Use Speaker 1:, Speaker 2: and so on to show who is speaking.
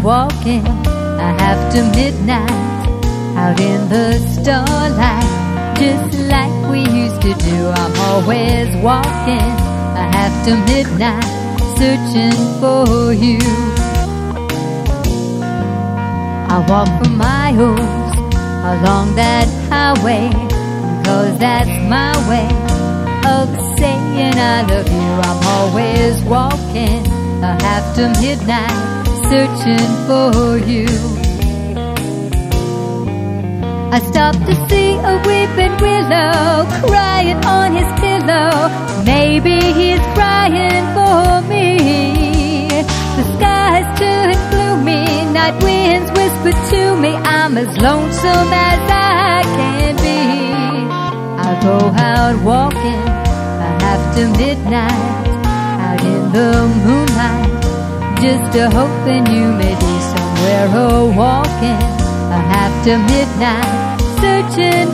Speaker 1: walking after midnight, out in the starlight, just like we used to do. I'm always walking after midnight, searching for you. I walk for miles along that highway, 'cause that's my way of saying I love you. I'm always walking after midnight, searching for you. I stopped to see a weeping willow crying on his pillow. Maybe he's crying for me. The skies turned gloomy, night winds whispered to me, I'm as lonesome as I can be. I'll go out walking after midnight, out in the moonlight, just hoping you may be somewhere walking after midnight, searching